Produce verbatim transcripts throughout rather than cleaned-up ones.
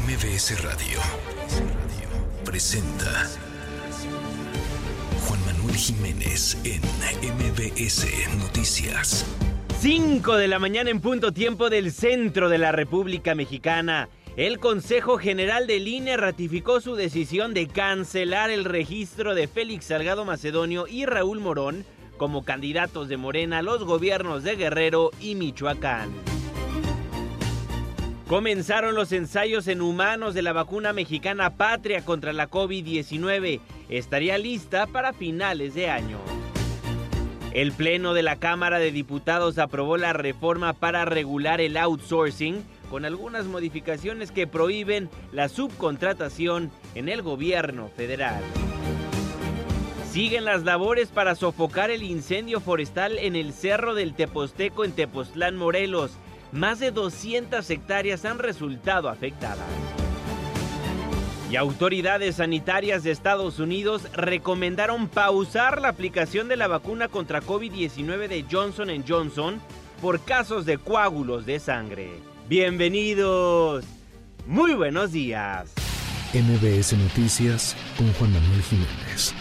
M B S Radio presenta Juan Manuel Jiménez en M B S Noticias. cinco de la mañana en punto, tiempo del centro de la República Mexicana. El Consejo General del I N E ratificó su decisión de cancelar el registro de Félix Salgado Macedonio y Raúl Morón como candidatos de Morena a los gobiernos de Guerrero y Michoacán. Comenzaron los ensayos en humanos de la vacuna mexicana Patria contra la COVID diecinueve. Estaría lista para finales de año. El Pleno de la Cámara de Diputados aprobó la reforma para regular el outsourcing, con algunas modificaciones que prohíben la subcontratación en el gobierno federal. Siguen las labores para sofocar el incendio forestal en el Cerro del Teposteco en Tepoztlán, Morelos. Más de doscientas hectáreas han resultado afectadas. Y autoridades sanitarias de Estados Unidos recomendaron pausar la aplicación de la vacuna contra COVID diecinueve de Johnson and Johnson por casos de coágulos de sangre. Bienvenidos. Muy buenos días. M B S Noticias con Juan Manuel Jiménez.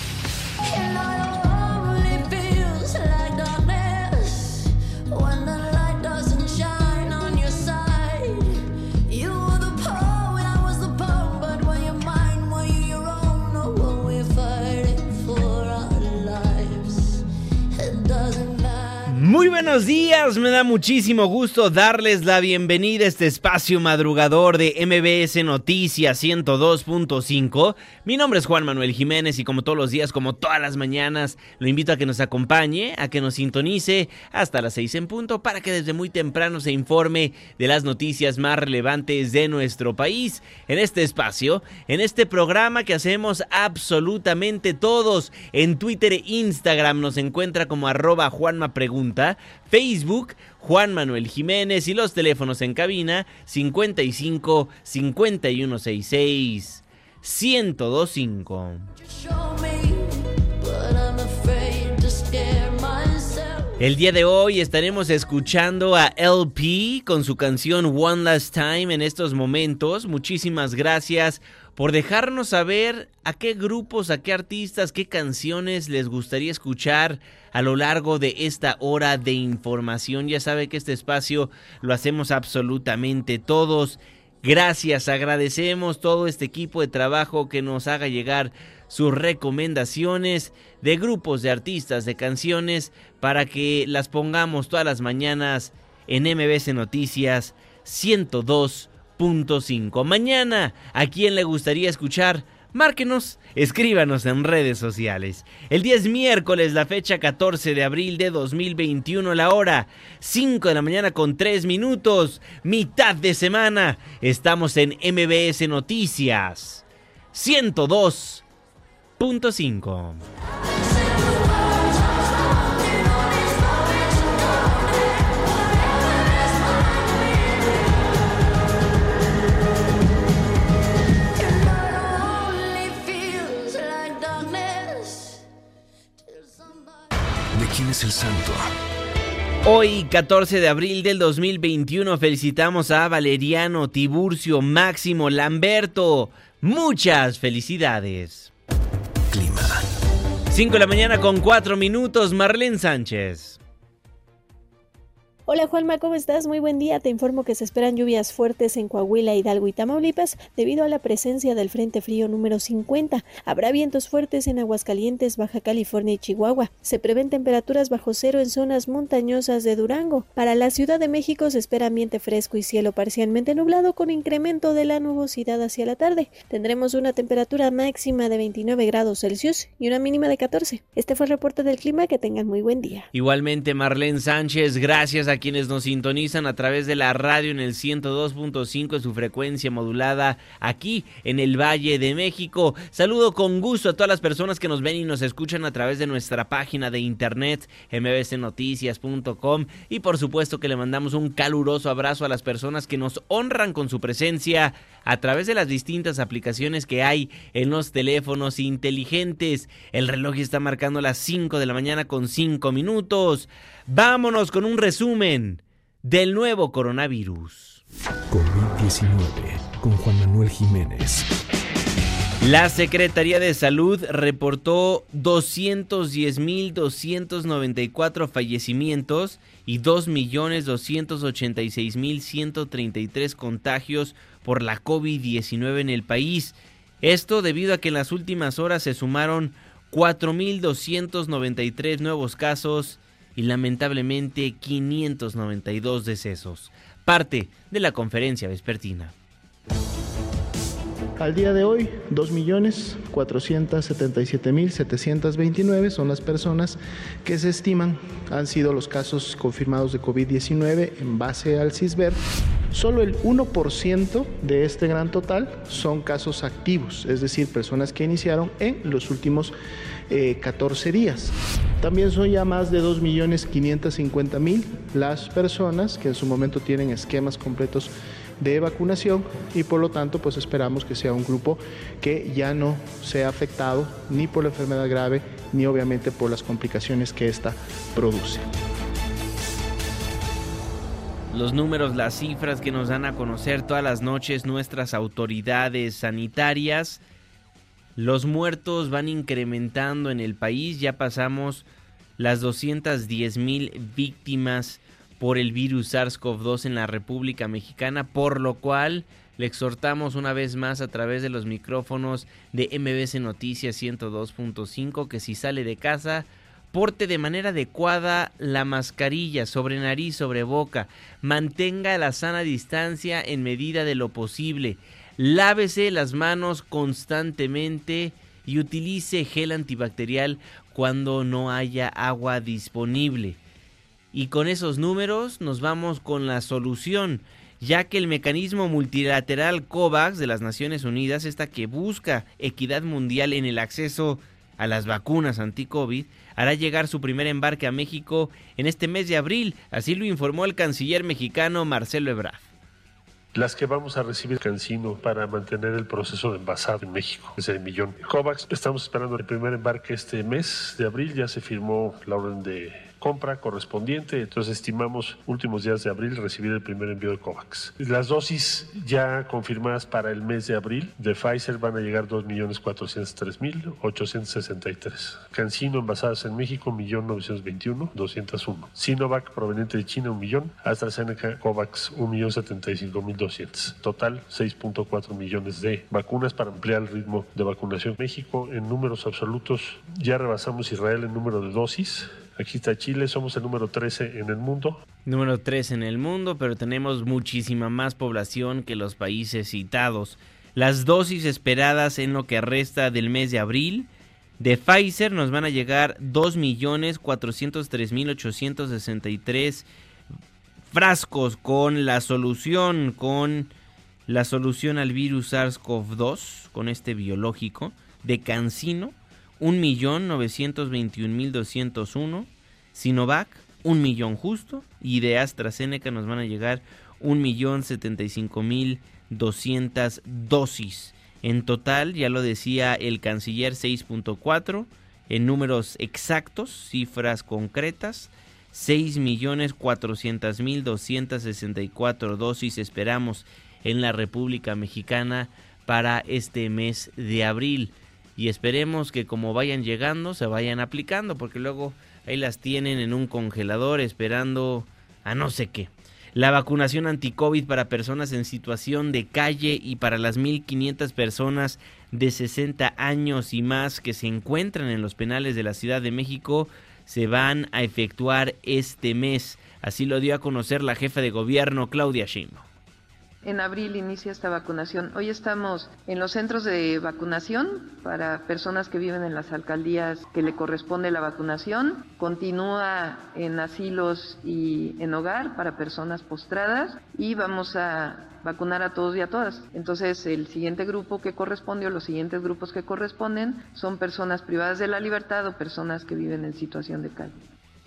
Muy buenos días, me da muchísimo gusto darles la bienvenida a este espacio madrugador de M B S Noticias ciento dos punto cinco. Mi nombre es Juan Manuel Jiménez y como todos los días, como todas las mañanas, lo invito a que nos acompañe, a que nos sintonice hasta las seis en punto para que desde muy temprano se informe de las noticias más relevantes de nuestro país. En este espacio, en este programa que hacemos absolutamente todos, en Twitter e Instagram nos encuentra como arroba Juanma Pregunta, Facebook, Juan Manuel Jiménez y los teléfonos en cabina cincuenta y cinco, cincuenta y uno sesenta y seis, ciento veinticinco. El día de hoy estaremos escuchando a L P con su canción One Last Time en estos momentos. Muchísimas gracias por dejarnos saber a qué grupos, a qué artistas, qué canciones les gustaría escuchar a lo largo de esta hora de información. Ya sabe que este espacio lo hacemos absolutamente todos. Gracias, agradecemos todo este equipo de trabajo que nos haga llegar sus recomendaciones de grupos, de artistas, de canciones, para que las pongamos todas las mañanas en M B S Noticias ciento dos punto cinco. Mañana, ¿a quién le gustaría escuchar? Márquenos, escríbanos en redes sociales. El día es miércoles, la fecha catorce de abril de dos mil veintiuno, la hora cinco de la mañana con tres minutos, mitad de semana. Estamos en M B S Noticias ciento dos punto cinco. ¿Quién es el santo? Hoy, catorce de abril del dos mil veintiuno, felicitamos a Valeriano, Tiburcio, Máximo, Lamberto. Muchas felicidades. Clima. cinco de la mañana con cuatro minutos, Marlene Sánchez. Hola Juanma, ¿cómo estás? Muy buen día. Te informo que se esperan lluvias fuertes en Coahuila, Hidalgo y Tamaulipas debido a la presencia del Frente Frío número cincuenta. Habrá vientos fuertes en Aguascalientes, Baja California y Chihuahua. Se prevén temperaturas bajo cero en zonas montañosas de Durango. Para la Ciudad de México se espera ambiente fresco y cielo parcialmente nublado con incremento de la nubosidad hacia la tarde. Tendremos una temperatura máxima de veintinueve grados Celsius y una mínima de catorce. Este fue el reporte del clima. Que tengan muy buen día. Igualmente, Marlene Sánchez, gracias a quienes nos sintonizan a través de la radio en el ciento dos punto cinco de su frecuencia modulada aquí en el Valle de México. Saludo con gusto a todas las personas que nos ven y nos escuchan a través de nuestra página de internet m b s noticias punto com y por supuesto que le mandamos un caluroso abrazo a las personas que nos honran con su presencia a través de las distintas aplicaciones que hay en los teléfonos inteligentes. El reloj está marcando las cinco de la mañana con cinco minutos. Vámonos con un resumen del nuevo coronavirus. COVID diecinueve con Juan Manuel Jiménez. La Secretaría de Salud reportó doscientos diez mil doscientos noventa y cuatro fallecimientos y dos millones doscientos ochenta y seis mil ciento treinta y tres contagios por la COVID diecinueve en el país. Esto debido a que en las últimas horas se sumaron cuatro mil doscientos noventa y tres nuevos casos y lamentablemente quinientos noventa y dos decesos. Parte de la conferencia vespertina. Al día de hoy, dos millones cuatrocientos setenta y siete mil setecientos veintinueve son las personas que se estiman han sido los casos confirmados de COVID diecinueve en base al CISBER. Solo el uno por ciento de este gran total son casos activos, es decir, personas que iniciaron en los últimos eh, catorce días. También son ya más de dos millones quinientos cincuenta mil las personas que en su momento tienen esquemas completos de vacunación y por lo tanto pues esperamos que sea un grupo que ya no sea afectado ni por la enfermedad grave ni obviamente por las complicaciones que esta produce. Los números, las cifras que nos dan a conocer todas las noches nuestras autoridades sanitarias, los muertos van incrementando en el país, ya pasamos las doscientas diez mil víctimas por el virus SARS-CoV dos en la República Mexicana, por lo cual le exhortamos una vez más a través de los micrófonos de M B S Noticias ciento dos punto cinco que si sale de casa, porte de manera adecuada la mascarilla sobre nariz, sobre boca, mantenga la sana distancia en medida de lo posible, lávese las manos constantemente y utilice gel antibacterial cuando no haya agua disponible. Y con esos números nos vamos con la solución, ya que el mecanismo multilateral COVAX de las Naciones Unidas, esta que busca equidad mundial en el acceso a las vacunas anti-COVID, hará llegar su primer embarque a México en este mes de abril, así lo informó el canciller mexicano Marcelo Ebrard. Las que vamos a recibir CanSino para mantener el proceso de envasado en México, es el millón. COVAX, estamos esperando el primer embarque este mes de abril, ya se firmó la orden de compra correspondiente, entonces estimamos últimos días de abril recibir el primer envío de COVAX. Las dosis ya confirmadas para el mes de abril de Pfizer van a llegar dos millones cuatrocientos tres mil ochocientos sesenta y tres. CanSino envasadas en México, un millón novecientos veintiuno mil doscientos uno. Sinovac proveniente de China, un millón. AstraZeneca COVAX, un millón setenta y cinco mil doscientos. Total, seis punto cuatro millones de vacunas para ampliar el ritmo de vacunación. México, en números absolutos, ya rebasamos Israel en número de dosis. Aquí está Chile, somos el número trece en el mundo. Número trece en el mundo, pero tenemos muchísima más población que los países citados. Las dosis esperadas en lo que resta del mes de abril de Pfizer nos van a llegar dos millones cuatrocientos tres mil ochocientos sesenta y tres frascos con la solución, con la solución al virus SARS-CoV dos, con este biológico de CanSino. un millón novecientos veintiún mil doscientos uno, Sinovac, un millón justo, y de AstraZeneca nos van a llegar un millón setenta y cinco mil doscientas dosis. En total, ya lo decía el canciller, seis punto cuatro, en números exactos, cifras concretas, seis millones cuatrocientos mil doscientos sesenta y cuatro dosis esperamos en la República Mexicana para este mes de abril. Y esperemos que como vayan llegando se vayan aplicando, porque luego ahí las tienen en un congelador esperando a no sé qué. La vacunación anti-COVID para personas en situación de calle y para las mil quinientas personas de sesenta años y más que se encuentran en los penales de la Ciudad de México se van a efectuar este mes. Así lo dio a conocer la jefa de gobierno, Claudia Sheinbaum. En abril inicia esta vacunación. Hoy estamos en los centros de vacunación para personas que viven en las alcaldías que le corresponde la vacunación. Continúa en asilos y en hogar para personas postradas y vamos a vacunar a todos y a todas. Entonces, el siguiente grupo que corresponde o los siguientes grupos que corresponden son personas privadas de la libertad o personas que viven en situación de calle.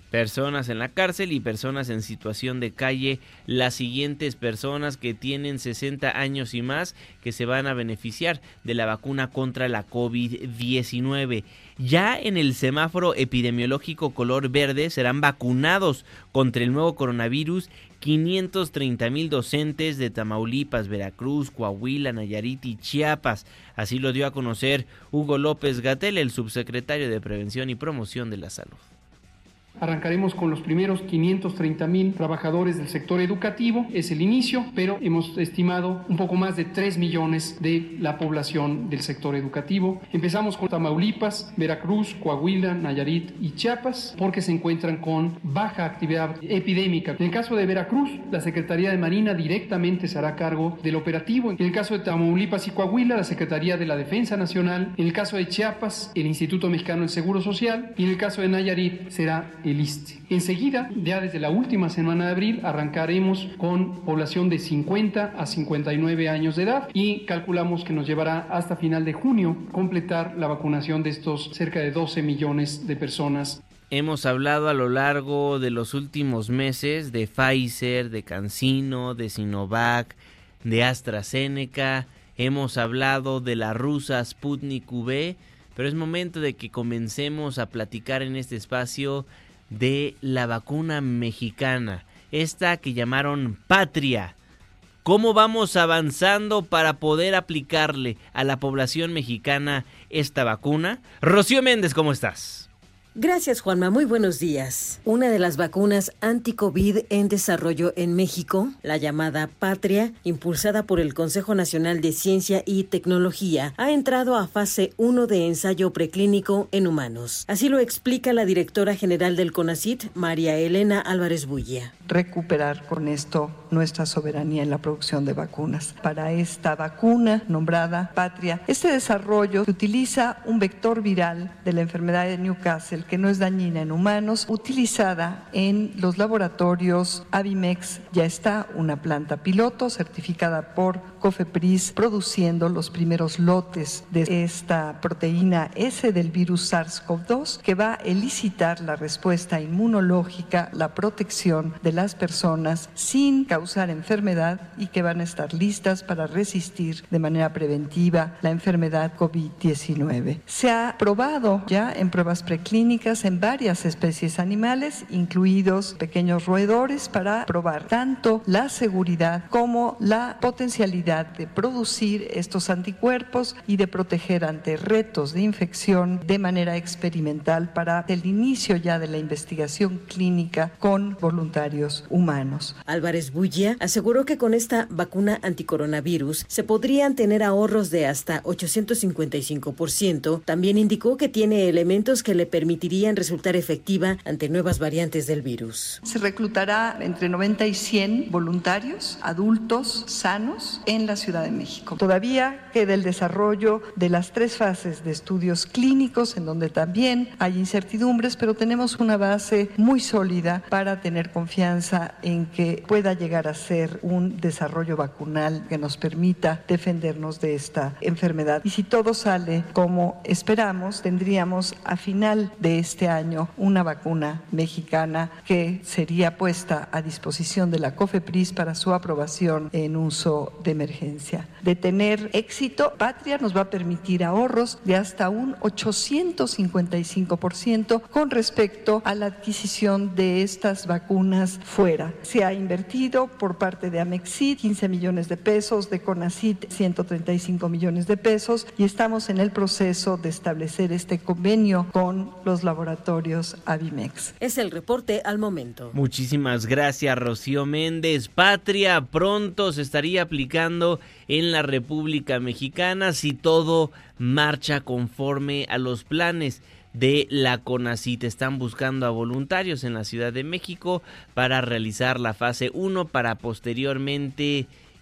personas en la cárcel y personas en situación de calle, las siguientes personas que tienen sesenta años y más que se van a beneficiar de la vacuna contra la covid diecinueve. Ya en el semáforo epidemiológico color verde serán vacunados contra el nuevo coronavirus quinientos treinta mil docentes de Tamaulipas, Veracruz, Coahuila, Nayarit y Chiapas. Así lo dio a conocer Hugo López-Gatell, el subsecretario de Prevención y Promoción de la Salud. Arrancaremos con los primeros quinientos treinta mil trabajadores del sector educativo, es el inicio, pero hemos estimado un poco más de tres millones de la población del sector educativo. Empezamos con Tamaulipas, Veracruz, Coahuila, Nayarit y Chiapas, porque se encuentran con baja actividad epidémica. En el caso de Veracruz, la Secretaría de Marina directamente se hará cargo del operativo. En el caso de Tamaulipas y Coahuila, la Secretaría de la Defensa Nacional. En el caso de Chiapas, el Instituto Mexicano del Seguro Social. Y en el caso de Nayarit, será el I S S S T E. Enseguida, ya desde la última semana de abril, arrancaremos con población de cincuenta a cincuenta y nueve años de edad y calculamos que nos llevará hasta final de junio completar la vacunación de estos cerca de doce millones de personas. Hemos hablado a lo largo de los últimos meses de Pfizer, de CanSino, de Sinovac, de AstraZeneca. Hemos hablado de la rusa Sputnik V, pero es momento de que comencemos a platicar en este espacio de la vacuna mexicana, esta que llamaron Patria. ¿Cómo vamos avanzando para poder aplicarle a la población mexicana esta vacuna? Rocío Méndez, ¿cómo estás? Gracias, Juanma. Muy buenos días. Una de las vacunas anti-COVID en desarrollo en México, la llamada Patria, impulsada por el Consejo Nacional de Ciencia y Tecnología, ha entrado a fase uno de ensayo preclínico en humanos. Así lo explica la directora general del CONACYT, María Elena Álvarez Bulla. Recuperar con esto nuestra soberanía en la producción de vacunas. Para esta vacuna nombrada Patria, este desarrollo utiliza un vector viral de la enfermedad de Newcastle que no es dañina en humanos, utilizada en los laboratorios Avimex. Ya está una planta piloto certificada por COFEPRIS produciendo los primeros lotes de esta proteína S del virus SARS-CoV dos que va a elicitar la respuesta inmunológica, la protección de las personas sin causar enfermedad y que van a estar listas para resistir de manera preventiva la enfermedad covid diecinueve. Se ha probado ya en pruebas preclínicas en varias especies animales, incluidos pequeños roedores, para probar tanto la seguridad como la potencialidad de producir estos anticuerpos y de proteger ante retos de infección de manera experimental para el inicio ya de la investigación clínica con voluntarios humanos. Álvarez Bulla aseguró que con esta vacuna anticoronavirus se podrían tener ahorros de hasta ochocientos cincuenta y cinco por ciento. También indicó que tiene elementos que le permitirían resultar efectiva ante nuevas variantes del virus. Se reclutará entre noventa y cien voluntarios, adultos, sanos, en la Ciudad de México. Todavía queda el desarrollo de las tres fases de estudios clínicos, en donde también hay incertidumbres, pero tenemos una base muy sólida para tener confianza en que pueda llegar a ser un desarrollo vacunal que nos permita defendernos de esta enfermedad. Y si todo sale como esperamos, tendríamos a final de este año una vacuna mexicana que sería puesta a disposición de la COFEPRIS para su aprobación en uso de emergencia. De tener éxito, Patria nos va a permitir ahorros de hasta un ochocientos cincuenta y cinco por ciento con respecto a la adquisición de estas vacunas fuera. Se ha invertido por parte de Amexit quince millones de pesos, de CONACYT ciento treinta y cinco millones de pesos y estamos en el proceso de establecer este convenio con los laboratorios Avimex. Es el reporte al momento. Muchísimas gracias, Rocío Méndez. Patria pronto se estaría aplicando en la República Mexicana si todo marcha conforme a los planes de la CONACYT. Están buscando a voluntarios en la Ciudad de México para realizar la fase uno para posteriormente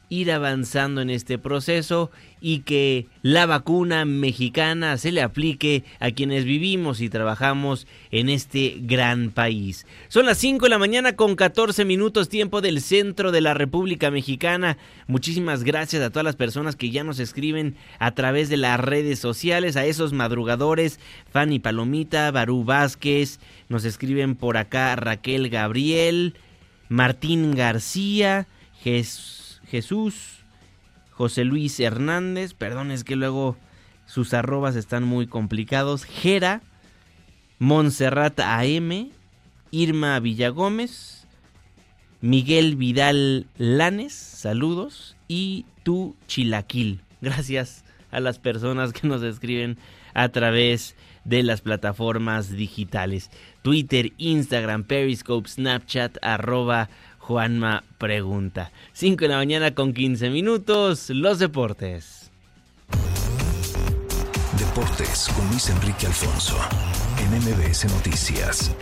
ir avanzando en este proceso y que la vacuna mexicana se le aplique a quienes vivimos y trabajamos en este gran país. Son las cinco de la mañana con catorce minutos, tiempo del centro de la República Mexicana. Muchísimas gracias a todas las personas que ya nos escriben a través de las redes sociales, a esos madrugadores, Fanny Palomita, Barú Vázquez, nos escriben por acá Raquel Gabriel, Martín García, Jesús Jesús, José Luis Hernández, perdón, es que luego sus arrobas están muy complicados, Jera, Montserrat A M, Irma Villagómez, Miguel Vidal Lanes, saludos, y tú Chilaquil. Gracias a las personas que nos escriben a través de las plataformas digitales, Twitter, Instagram, Periscope, Snapchat, arroba Juanma Pregunta. cinco de la mañana con quince minutos, los deportes. Deportes con Luis Enrique Alfonso, en M B S Noticias.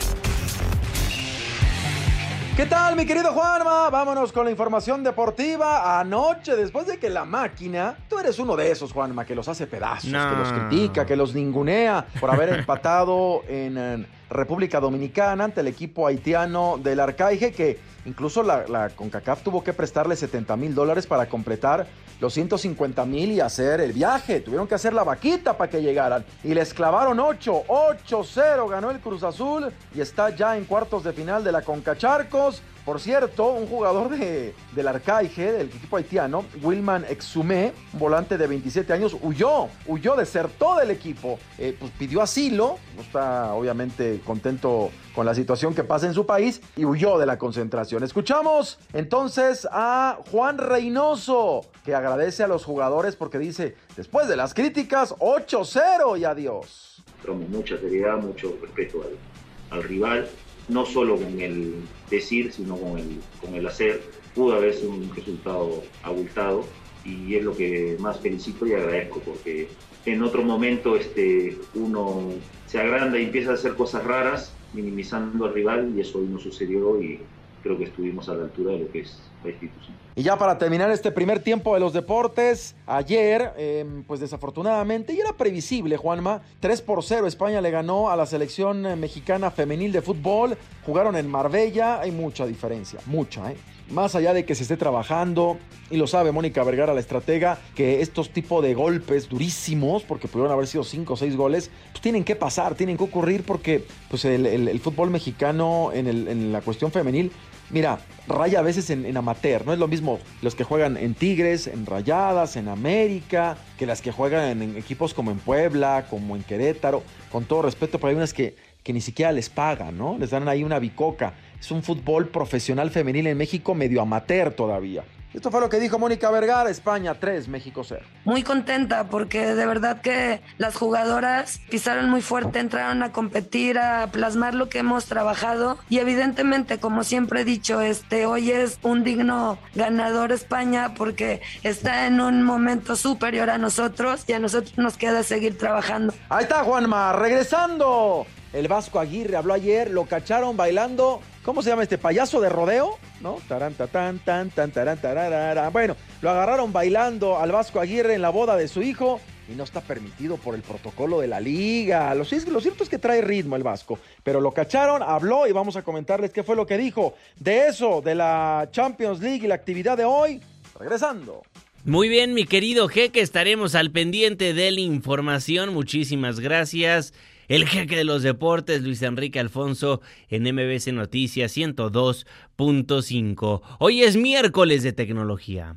¿Qué tal, mi querido Juanma? Vámonos con la información deportiva. Anoche, después de que la máquina... Tú eres uno de esos, Juanma, que los hace pedazos, no. que los critica, que los ningunea por haber empatado en, en República Dominicana ante el equipo haitiano del Arcaije, que incluso la, la CONCACAF tuvo que prestarle setenta mil dólares para completar los ciento cincuenta mil y hacer el viaje. Tuvieron que hacer la vaquita para que llegaran. Y les clavaron ocho. ocho cero ganó el Cruz Azul y está ya en cuartos de final de la CONCACHARCOS. Por cierto, un jugador de, del Arcaije, del equipo haitiano, Wilman Exumé, un volante de veintisiete años, huyó, huyó, desertó del equipo, eh, pues pidió asilo, no está obviamente contento con la situación que pasa en su país y huyó de la concentración. Escuchamos entonces a Juan Reynoso, que agradece a los jugadores porque dice, después de las críticas, ocho cero y adiós. Con mucha seriedad, mucho respeto al, al rival. No solo con el decir, sino con el, con el hacer. Pudo haber sido un resultado abultado y es lo que más felicito y agradezco, porque en otro momento este, uno se agranda y empieza a hacer cosas raras, minimizando al rival, y eso hoy no sucedió y creo que estuvimos a la altura de lo que es la institución. Y ya para terminar este primer tiempo de los deportes, ayer, eh, pues desafortunadamente, y era previsible, Juanma, tres por cero España le ganó a la selección mexicana femenil de fútbol, jugaron en Marbella, hay mucha diferencia, mucha, ¿eh? Más allá de que se esté trabajando, y lo sabe Mónica Vergara, la estratega, que estos tipos de golpes durísimos, porque pudieron haber sido cinco o seis goles, pues tienen que pasar, tienen que ocurrir, porque pues el, el, el fútbol mexicano en, el, en la cuestión femenil, mira, raya a veces en, en amateur, no es lo mismo los que juegan en Tigres, en Rayadas, en América, que las que juegan en, en equipos como en Puebla, como en Querétaro, con todo respeto, pero hay unas que, que ni siquiera les pagan, ¿no? Les dan ahí una bicoca. Es un fútbol profesional femenil en México medio amateur todavía. Esto fue lo que dijo Mónica Vergara, España tres, México cero. Muy contenta porque de verdad que las jugadoras pisaron muy fuerte, entraron a competir, a plasmar lo que hemos trabajado y evidentemente, como siempre he dicho, este, hoy es un digno ganador España porque está en un momento superior a nosotros y a nosotros nos queda seguir trabajando. Ahí está Juanma, regresando. El Vasco Aguirre habló ayer, lo cacharon bailando, ¿cómo se llama este payaso de rodeo? ¿No? Tarán, tan, tan, tan, tarán, tararara. Bueno, lo agarraron bailando al Vasco Aguirre en la boda de su hijo y no está permitido por el protocolo de la liga. Lo, lo cierto es que trae ritmo el Vasco, pero lo cacharon, habló y vamos a comentarles qué fue lo que dijo de eso, de la Champions League y la actividad de hoy. Regresando. Muy bien, mi querido Jeque, estaremos al pendiente de la información. Muchísimas gracias. El jeque de los deportes, Luis Enrique Alfonso, en M B S Noticias ciento dos punto cinco. Hoy es miércoles de tecnología.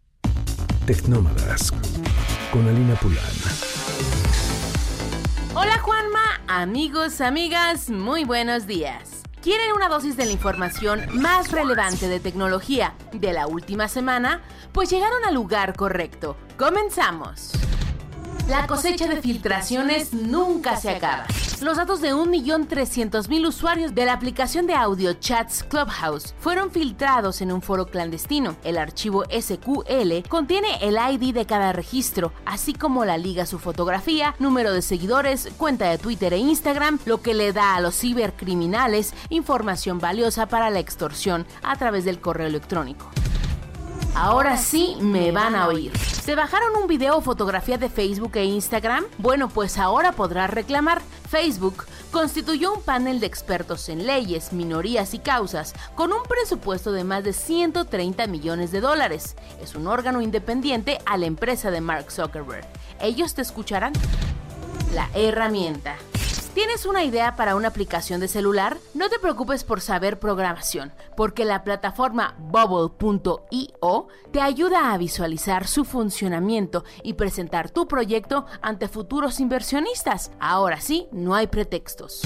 Tecnómadas, con Alina Pulán. Hola Juanma, amigos, amigas, muy buenos días. ¿Quieren una dosis de la información más relevante de tecnología de la última semana? Pues llegaron al lugar correcto. ¡Comenzamos! La cosecha de filtraciones nunca se acaba. Los datos de un millón trescientos mil usuarios de la aplicación de audio chats Clubhouse fueron filtrados en un foro clandestino. El archivo S Q L contiene el I D de cada registro, así como la liga, su fotografía, número de seguidores, cuenta de Twitter e Instagram, lo que le da a los cibercriminales información valiosa para la extorsión a través del correo electrónico. Ahora sí me van a oír. ¿Se bajaron un video o fotografía de Facebook e Instagram? Bueno, pues ahora podrás reclamar. Facebook constituyó un panel de expertos en leyes, minorías y causas con un presupuesto de más de ciento treinta millones de dólares. Es un órgano independiente a la empresa de Mark Zuckerberg. Ellos te escucharán. La herramienta. ¿Tienes una idea para una aplicación de celular? No te preocupes por saber programación, porque la plataforma Bubble punto io te ayuda a visualizar su funcionamiento y presentar tu proyecto ante futuros inversionistas. Ahora sí, no hay pretextos.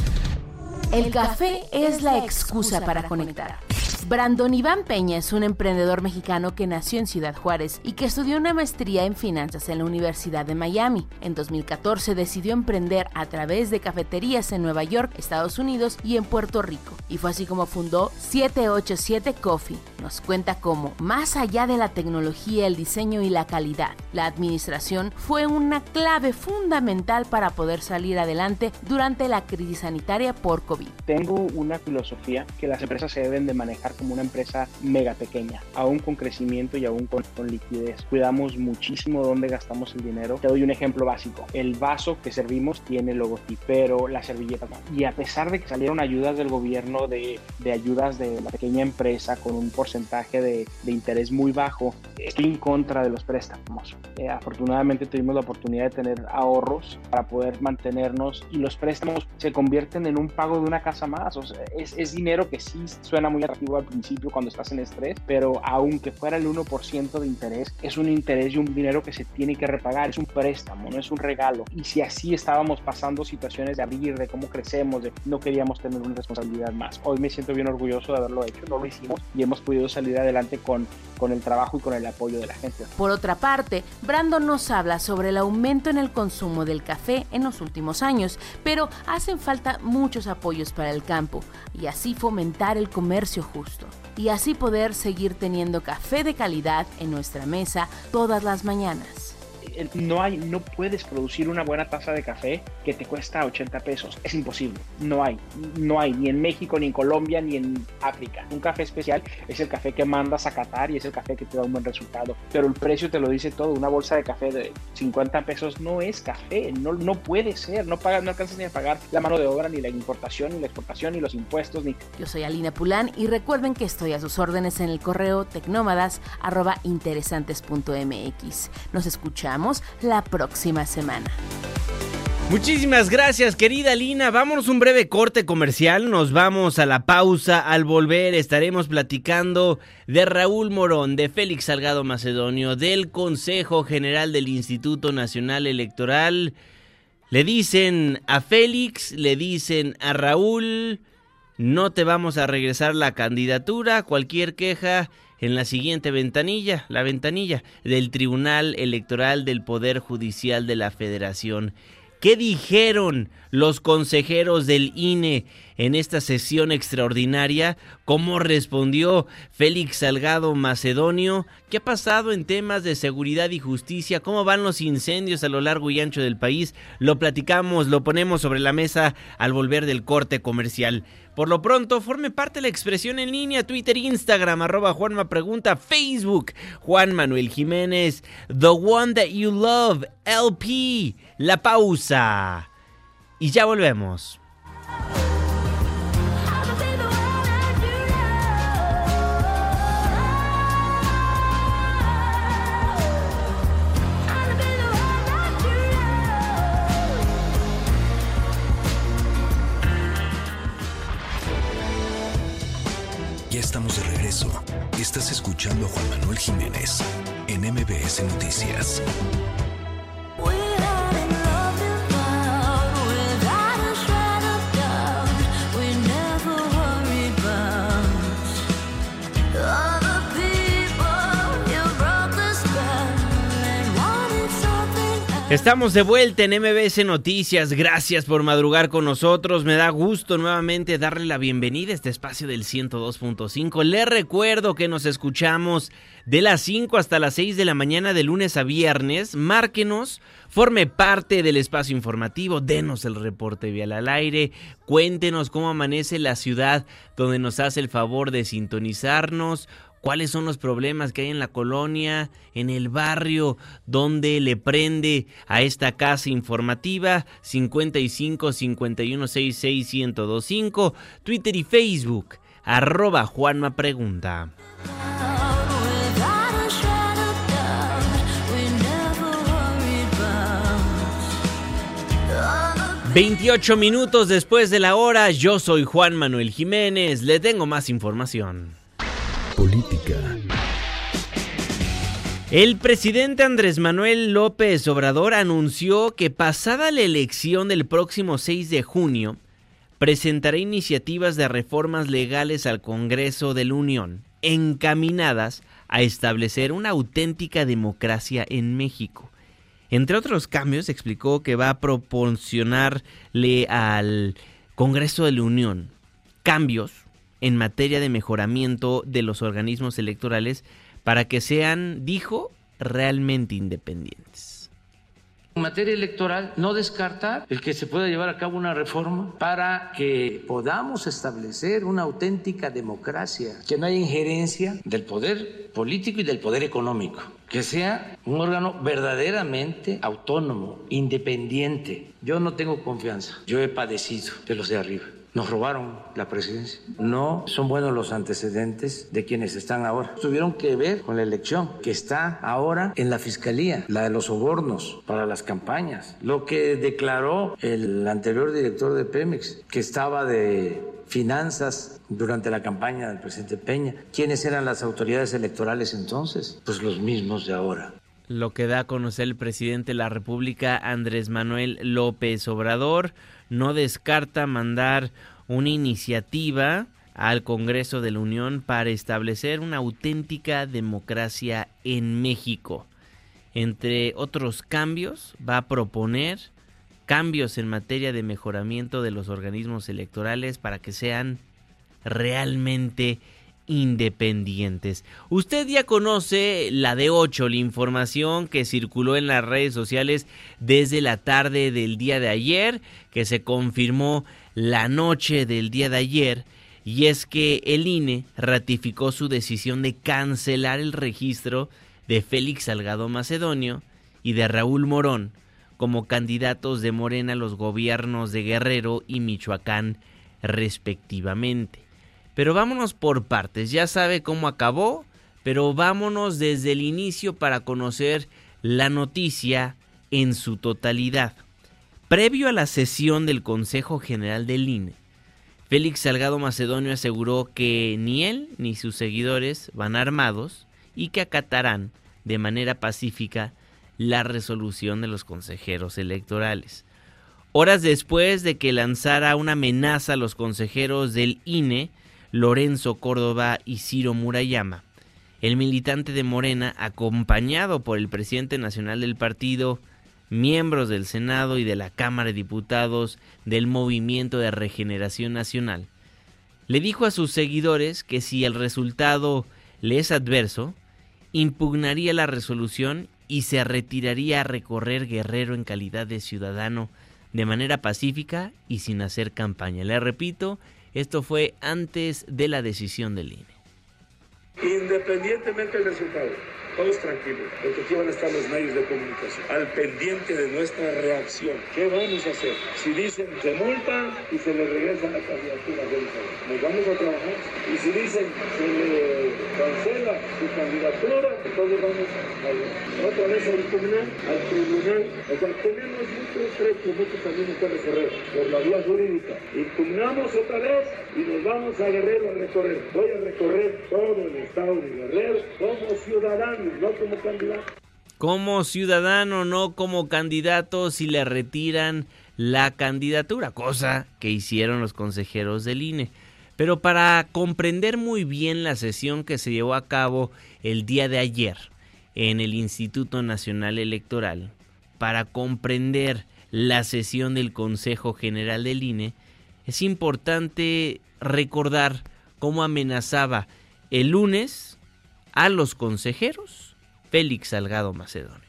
El café es la excusa para conectar. Brandon Iván Peña es un emprendedor mexicano que nació en Ciudad Juárez y que estudió una maestría en finanzas en la Universidad de Miami. En dos mil catorce decidió emprender a través de cafeterías en Nueva York, Estados Unidos y en Puerto Rico. Y fue así como fundó siete ocho siete Coffee. Nos cuenta cómo, más allá de la tecnología, el diseño y la calidad, la administración fue una clave fundamental para poder salir adelante durante la crisis sanitaria por COVID. Tengo una filosofía que las empresas se deben de manejar como una empresa mega pequeña, aún con crecimiento y aún con, con liquidez. Cuidamos muchísimo dónde gastamos el dinero. Te doy un ejemplo básico. El vaso que servimos tiene logotipo, pero la servilleta no. Y a pesar de que salieron ayudas del gobierno, de, de ayudas de la pequeña empresa con un porcentaje de, de interés muy bajo, estoy en contra de los préstamos. Eh, afortunadamente tuvimos la oportunidad de tener ahorros para poder mantenernos y los préstamos se convierten en un pago de una casa más. O sea, es, es dinero que sí suena muy atractivo al principio cuando estás en estrés, pero aunque fuera el uno por ciento de interés, es un interés y un dinero que se tiene que repagar, es un préstamo, no es un regalo. Y si así estábamos pasando situaciones de abrir, de cómo crecemos, de no queríamos tener una responsabilidad más. Hoy me siento bien orgulloso de haberlo hecho, no lo hicimos y hemos podido salir adelante con, con el trabajo y con el apoyo de la gente. Por otra parte, Brandon nos habla sobre el aumento en el consumo del café en los últimos años, pero hacen falta muchos apoyos para el campo y así fomentar el comercio justo. Y así poder seguir teniendo café de calidad en nuestra mesa todas las mañanas. No hay, no puedes producir una buena taza de café que te cuesta ochenta pesos. Es imposible. No hay. No hay. Ni en México, ni en Colombia, ni en África. Un café especial es el café que mandas a Qatar y es el café que te da un buen resultado. Pero el precio te lo dice todo. Una bolsa de café de cincuenta pesos no es café. No, no puede ser. No pagas, no alcanzas ni a pagar la mano de obra, ni la importación, ni la exportación, ni los impuestos. Ni... Yo soy Alina Pulán y recuerden que estoy a sus órdenes en el correo tecnómadas arroba interesantes punto mx. Nos escuchamos la próxima semana. Muchísimas gracias, querida Lina. Vámonos un breve corte comercial. Nos vamos a la pausa. Al volver estaremos platicando de Raúl Morón, de Félix Salgado Macedonio, del Consejo General del Instituto Nacional Electoral. Le dicen a Félix, le dicen a Raúl, no te vamos a regresar la candidatura. Cualquier queja en la siguiente ventanilla, la ventanilla del Tribunal Electoral del Poder Judicial de la Federación. ¿Qué dijeron los consejeros del I N E en esta sesión extraordinaria? ¿Cómo respondió Félix Salgado Macedonio? ¿Qué ha pasado en temas de seguridad y justicia? ¿Cómo van los incendios a lo largo y ancho del país? Lo platicamos, lo ponemos sobre la mesa al volver del corte comercial. Por lo pronto, forme parte de la expresión en línea, Twitter, Instagram, arroba Juanma Pregunta, Facebook, Juan Manuel Jiménez, The One That You Love, L P, La Pausa. Y ya volvemos. Ya estamos de regreso. Estás escuchando a Juan Manuel Jiménez en M B S Noticias. Estamos de vuelta en M B S Noticias, gracias por madrugar con nosotros, me da gusto nuevamente darle la bienvenida a este espacio del ciento dos punto cinco. Les recuerdo que nos escuchamos de las cinco hasta las seis de la mañana de lunes a viernes. Márquenos, forme parte del espacio informativo, denos el reporte vial al aire, cuéntenos cómo amanece la ciudad donde nos hace el favor de sintonizarnos, cuáles son los problemas que hay en la colonia, en el barrio, donde le prende a esta casa informativa. Cincuenta y cinco, cincuenta y uno, sesenta y seis, ciento veinticinco, Twitter y Facebook, arroba Juanma Pregunta. veintiocho minutos después de la hora, yo soy Juan Manuel Jiménez, le tengo más información. Política. El presidente Andrés Manuel López Obrador anunció que pasada la elección del próximo seis de junio, presentará iniciativas de reformas legales al Congreso de la Unión, encaminadas a establecer una auténtica democracia en México. Entre otros cambios, explicó que va a proporcionarle al Congreso de la Unión cambios en materia de mejoramiento de los organismos electorales para que sean, dijo, realmente independientes. En materia electoral, no descartar el que se pueda llevar a cabo una reforma para que podamos establecer una auténtica democracia, que no haya injerencia del poder político y del poder económico, que sea un órgano verdaderamente autónomo, independiente. Yo no tengo confianza, yo he padecido de los de arriba. Nos robaron la presidencia. No son buenos los antecedentes de quienes están ahora. Tuvieron que ver con la elección que está ahora en la Fiscalía, la de los sobornos para las campañas. Lo que declaró el anterior director de Pemex, que estaba de finanzas durante la campaña del presidente Peña. ¿Quiénes eran las autoridades electorales entonces? Pues los mismos de ahora. Lo que da a conocer el presidente de la República, Andrés Manuel López Obrador, no descarta mandar una iniciativa al Congreso de la Unión para establecer una auténtica democracia en México. Entre otros cambios, va a proponer cambios en materia de mejoramiento de los organismos electorales para que sean realmente independientes. Usted ya conoce la de ocho, la información que circuló en las redes sociales desde la tarde del día de ayer, que se confirmó la noche del día de ayer, y es que el I N E ratificó su decisión de cancelar el registro de Félix Salgado Macedonio y de Raúl Morón como candidatos de Morena a los gobiernos de Guerrero y Michoacán respectivamente. Pero vámonos por partes, ya sabe cómo acabó, pero vámonos desde el inicio para conocer la noticia en su totalidad. Previo a la sesión del Consejo General del I N E, Félix Salgado Macedonio aseguró que ni él ni sus seguidores van armados y que acatarán de manera pacífica la resolución de los consejeros electorales. Horas después de que lanzara una amenaza a los consejeros del I N E, Lorenzo Córdoba y Ciro Murayama, el militante de Morena, acompañado por el presidente nacional del partido, miembros del Senado y de la Cámara de Diputados del Movimiento de Regeneración Nacional, le dijo a sus seguidores que si el resultado le es adverso, impugnaría la resolución y se retiraría a recorrer Guerrero en calidad de ciudadano de manera pacífica y sin hacer campaña. Le repito, esto fue antes de la decisión del I N E. Independientemente del resultado, todos tranquilos, porque aquí van a estar los medios de comunicación, al pendiente de nuestra reacción. ¿Qué vamos a hacer? Si dicen se multa y se le regresa la candidatura, nos vamos a trabajar. Y si dicen se le cancela su candidatura, entonces vamos a, otra vez a impugnar al tribunal. O sea, tenemos muchos trechos, muchos caminos que recorrer por la vía jurídica. Impugnamos otra vez y nos vamos a Guerrero a recorrer. Voy a recorrer todo el estado de Guerrero como ciudadano, no como candidato. Como ciudadano, no como candidato, si le retiran la candidatura, cosa que hicieron los consejeros del I N E. Pero para comprender muy bien la sesión que se llevó a cabo el día de ayer en el Instituto Nacional Electoral, para comprender la sesión del Consejo General del I N E, es importante recordar cómo amenazaba el lunes a los consejeros Félix Salgado Macedonio.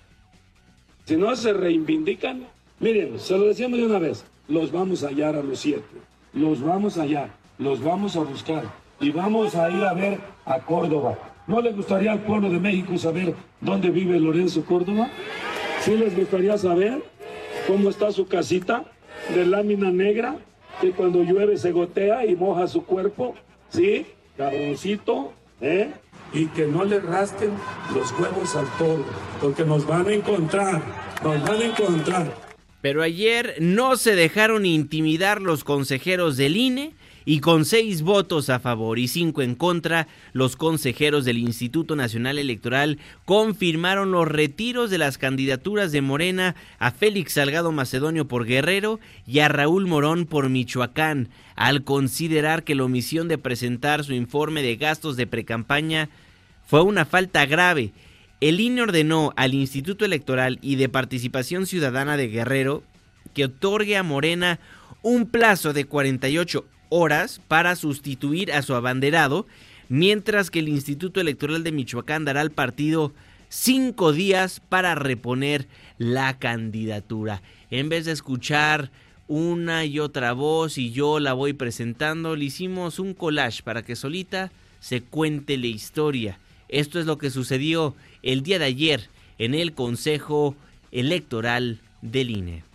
Si no se reivindican, miren, se lo decíamos de una vez, los vamos a hallar a los siete, los vamos a hallar, los vamos a buscar y vamos a ir a ver a Córdoba ¿No les gustaría al pueblo de México saber dónde vive Lorenzo Córdoba? ¿Sí les gustaría saber cómo está su casita de lámina negra, que cuando llueve se gotea y moja su cuerpo? ¿Sí? Cabroncito, ¿eh? Y que no le rasquen los huevos al toro, porque nos van a encontrar, nos van a encontrar. Pero ayer no se dejaron intimidar los consejeros del I N E y con seis votos a favor y cinco en contra, los consejeros del Instituto Nacional Electoral confirmaron los retiros de las candidaturas de Morena a Félix Salgado Macedonio por Guerrero y a Raúl Morón por Michoacán, al considerar que la omisión de presentar su informe de gastos de precampaña fue una falta grave. El I N E ordenó al Instituto Electoral y de Participación Ciudadana de Guerrero que otorgue a Morena un plazo de cuarenta y ocho horas para sustituir a su abanderado, mientras que el Instituto Electoral de Michoacán dará al partido cinco días para reponer la candidatura. En vez de escuchar una y otra voz y yo la voy presentando, le hicimos un collage para que solita se cuente la historia. Esto es lo que sucedió el día de ayer en el Consejo Electoral del I N E.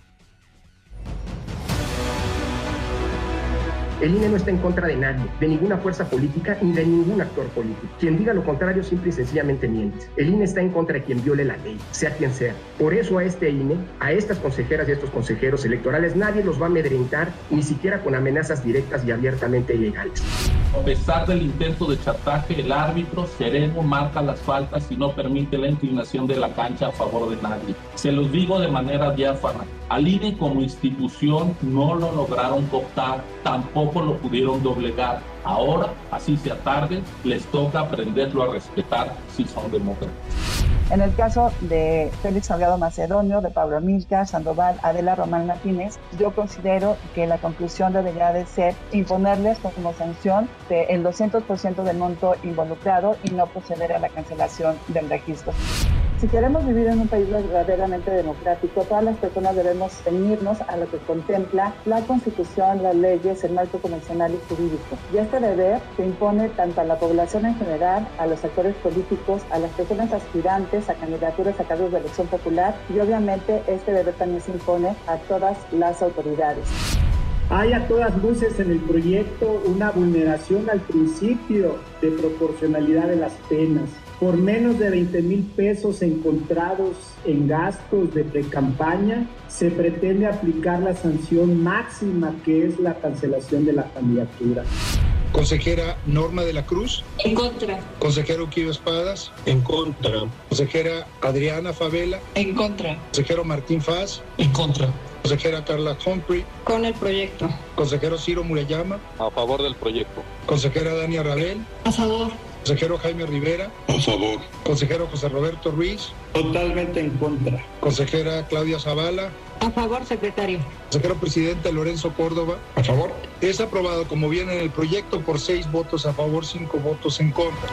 El I N E no está en contra de nadie, de ninguna fuerza política ni de ningún actor político. Quien diga lo contrario simple y sencillamente miente. El I N E está en contra de quien viole la ley, sea quien sea. Por eso a este I N E, a estas consejeras y a estos consejeros electorales, nadie los va a amedrentar, ni siquiera con amenazas directas y abiertamente ilegales. A pesar del intento de chantaje, el árbitro sereno marca las faltas y no permite la inclinación de la cancha a favor de nadie. Se los digo de manera diáfana, al I N E como institución no lo lograron cooptar, tampoco lo pudieron doblegar. Ahora, así sea tarde, les toca aprenderlo a respetar si son demócratas. En el caso de Félix Salgado Macedonio, de Pablo Amílcar Sandoval, Adela Román Martínez, yo considero que la conclusión debería de ser imponerles como sanción el doscientos por ciento del monto involucrado y no proceder a la cancelación del registro. Si queremos vivir en un país verdaderamente democrático, todas las personas debemos ceñirnos a lo que contempla la Constitución, las leyes, el marco convencional y jurídico. Y este deber se impone tanto a la población en general, a los actores políticos, a las personas aspirantes a candidaturas a cargos de elección popular y obviamente este deber también se impone a todas las autoridades. Hay a todas luces en el proyecto una vulneración al principio de proporcionalidad de las penas. Por menos de veinte mil pesos encontrados en gastos de precampaña, se pretende aplicar la sanción máxima, que es la cancelación de la candidatura. Consejera Norma de la Cruz. En contra. Consejero Quiro Espadas. En contra. Consejera Adriana Favela. En contra. Consejero Martín Faz. En contra. Consejera Carla Humphrey. Con el proyecto. Consejero Ciro Murayama. A favor del proyecto. Consejera Dania Rabel. A favor. Consejero Jaime Rivera. A favor. Consejero José Roberto Ruiz. Totalmente en contra. Consejera Claudia Zavala. A favor, secretario. Consejero presidente Lorenzo Córdoba. A favor. Es aprobado como viene en el proyecto por seis votos a favor, cinco votos en contra.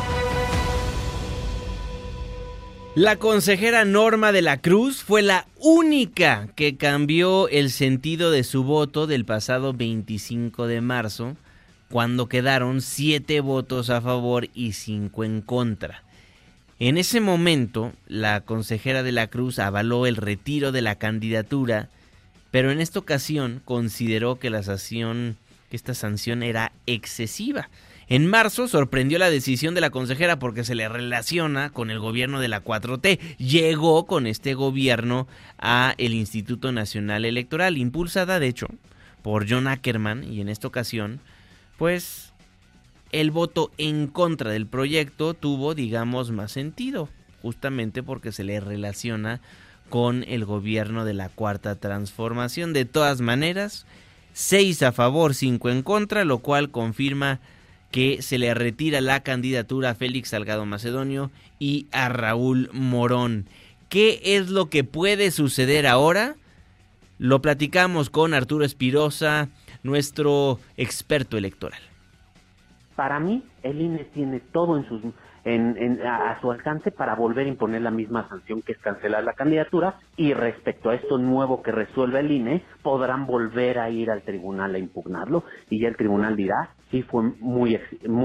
La consejera Norma de la Cruz fue la única que cambió el sentido de su voto del pasado veinticinco de marzo, cuando quedaron siete votos a favor y cinco en contra. En ese momento, la consejera de la Cruz avaló el retiro de la candidatura, pero en esta ocasión consideró que la sanción, que esta sanción era excesiva. En marzo sorprendió la decisión de la consejera porque se le relaciona con el gobierno de la cuatro T. Llegó con este gobierno a el Instituto Nacional Electoral, impulsada de hecho por John Ackerman, y en esta ocasión, pues, el voto en contra del proyecto tuvo, digamos, más sentido, justamente porque se le relaciona con el gobierno de la Cuarta Transformación. De todas maneras, seis a favor, cinco en contra, lo cual confirma que se le retira la candidatura a Félix Salgado Macedonio y a Raúl Morón. ¿Qué es lo que puede suceder ahora? Lo platicamos con Arturo Espirosa, nuestro experto electoral. Para mí, el I N E tiene todo en sus en, en, a, a su alcance para volver a imponer la misma sanción, que es cancelar la candidatura, y respecto a esto nuevo que resuelva el I N E, podrán volver a ir al tribunal a impugnarlo, y ya el tribunal dirá si fue muy muy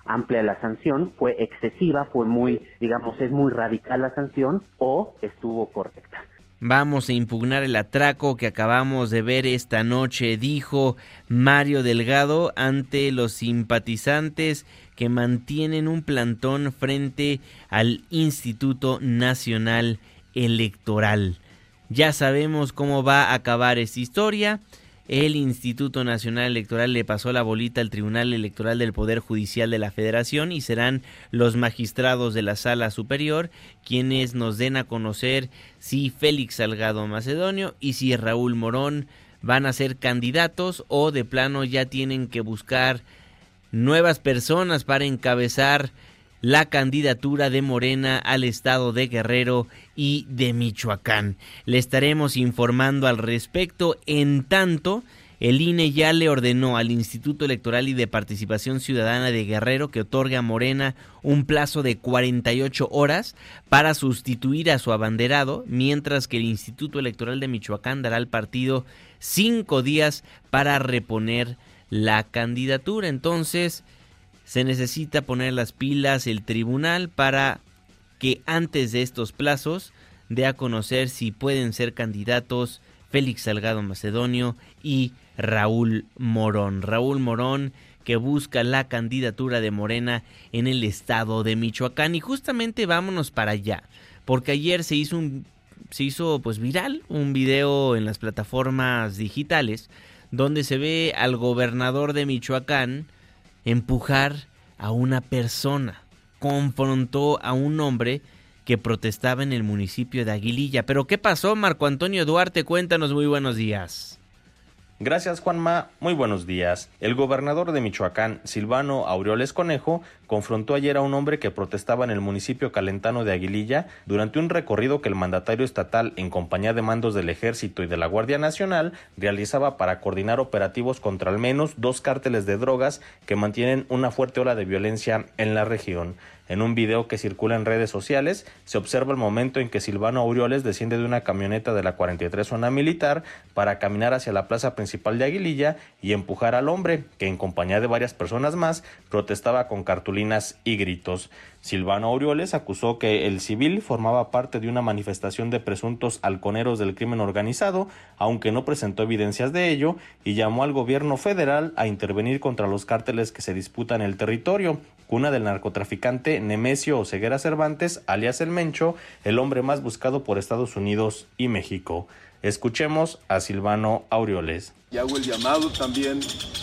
amplia la sanción, fue excesiva, fue muy, digamos, es muy radical la sanción, o estuvo correcta. Vamos a impugnar el atraco que acabamos de ver esta noche, dijo Mario Delgado ante los simpatizantes que mantienen un plantón frente al Instituto Nacional Electoral. Ya sabemos cómo va a acabar esta historia. El Instituto Nacional Electoral le pasó la bolita al Tribunal Electoral del Poder Judicial de la Federación y serán los magistrados de la Sala Superior quienes nos den a conocer si Félix Salgado Macedonio y si Raúl Morón van a ser candidatos o de plano ya tienen que buscar nuevas personas para encabezar la candidatura de Morena al estado de Guerrero y de Michoacán. Le estaremos informando al respecto. En tanto, el I N E ya le ordenó al Instituto Electoral y de Participación Ciudadana de Guerrero que otorgue a Morena un plazo de cuarenta y ocho horas para sustituir a su abanderado, mientras que el Instituto Electoral de Michoacán dará al partido cinco días para reponer la candidatura. Entonces, se necesita poner las pilas el tribunal para que antes de estos plazos dé a conocer si pueden ser candidatos Félix Salgado Macedonio y Raúl Morón. Raúl Morón, que busca la candidatura de Morena en el estado de Michoacán. Y justamente vámonos para allá, porque ayer se hizo un se hizo pues viral un video en las plataformas digitales donde se ve al gobernador de Michoacán empujar a una persona. Confrontó a un hombre que protestaba en el municipio de Aguililla. ¿Pero qué pasó, Marco Antonio Duarte? Cuéntanos, muy buenos días. Gracias, Juanma. Muy buenos días. El gobernador de Michoacán, Silvano Aureoles Conejo, confrontó ayer a un hombre que protestaba en el municipio calentano de Aguililla durante un recorrido que el mandatario estatal, en compañía de mandos del Ejército y de la Guardia Nacional, realizaba para coordinar operativos contra al menos dos cárteles de drogas que mantienen una fuerte ola de violencia en la región. En un video que circula en redes sociales, se observa el momento en que Silvano Aureoles desciende de una camioneta de la cuarenta y tres Zona Militar para caminar hacia la plaza principal de Aguililla y empujar al hombre, que en compañía de varias personas más, protestaba con cartulinas y gritos. Silvano Aureoles acusó que el civil formaba parte de una manifestación de presuntos halconeros del crimen organizado, aunque no presentó evidencias de ello, y llamó al gobierno federal a intervenir contra los cárteles que se disputan el territorio, cuna del narcotraficante Nemesio Oseguera Cervantes, alias El Mencho, el hombre más buscado por Estados Unidos y México. Escuchemos a Silvano Aureoles. Y hago el llamado también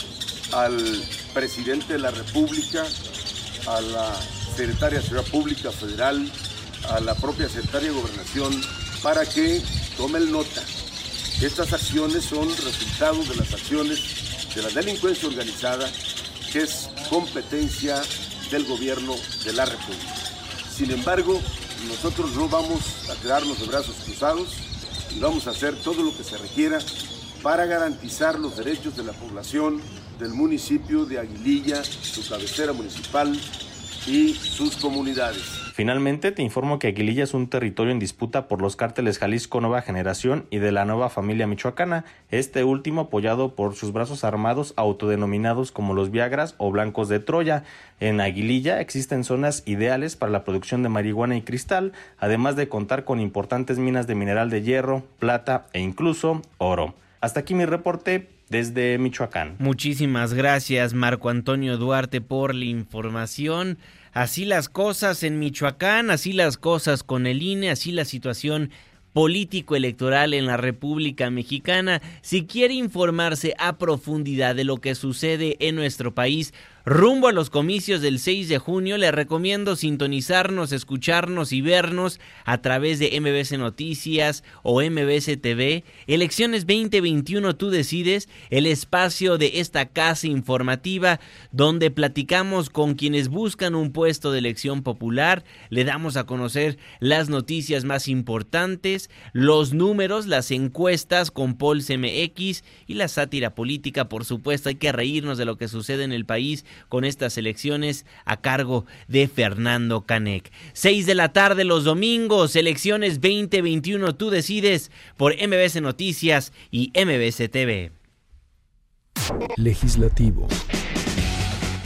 al presidente de la República, a la secretaria de Seguridad Pública Federal, a la propia secretaria de Gobernación, para que tomen nota. Estas acciones son resultado de las acciones de la delincuencia organizada, que es competencia del gobierno de la República. Sin embargo, nosotros no vamos a quedarnos de brazos cruzados y vamos a hacer todo lo que se requiera para garantizar los derechos de la población del municipio de Aguililla, su cabecera municipal y sus comunidades. Finalmente, te informo que Aguililla es un territorio en disputa por los cárteles Jalisco Nueva Generación y de la Nueva Familia Michoacana, este último apoyado por sus brazos armados autodenominados como los Viagras o Blancos de Troya. En Aguililla existen zonas ideales para la producción de marihuana y cristal, además de contar con importantes minas de mineral de hierro, plata e incluso oro. Hasta aquí mi reporte desde Michoacán. Muchísimas gracias, Marco Antonio Duarte, por la información. Así las cosas en Michoacán, así las cosas con el I N E, así la situación político-electoral en la República Mexicana. Si quiere informarse a profundidad de lo que sucede en nuestro país rumbo a los comicios del seis de junio, le recomiendo sintonizarnos, escucharnos y vernos a través de M B S Noticias o M B S T V. Elecciones veinte veintiuno, tú decides, el espacio de esta casa informativa donde platicamos con quienes buscan un puesto de elección popular, le damos a conocer las noticias más importantes, los números, las encuestas con Pulse M X y la sátira política. Por supuesto, hay que reírnos de lo que sucede en el país con estas elecciones a cargo de Fernando Canec. Seis de la tarde los domingos, elecciones veinte veintiuno, tú decides, por M B S Noticias y M B S T V. Legislativo.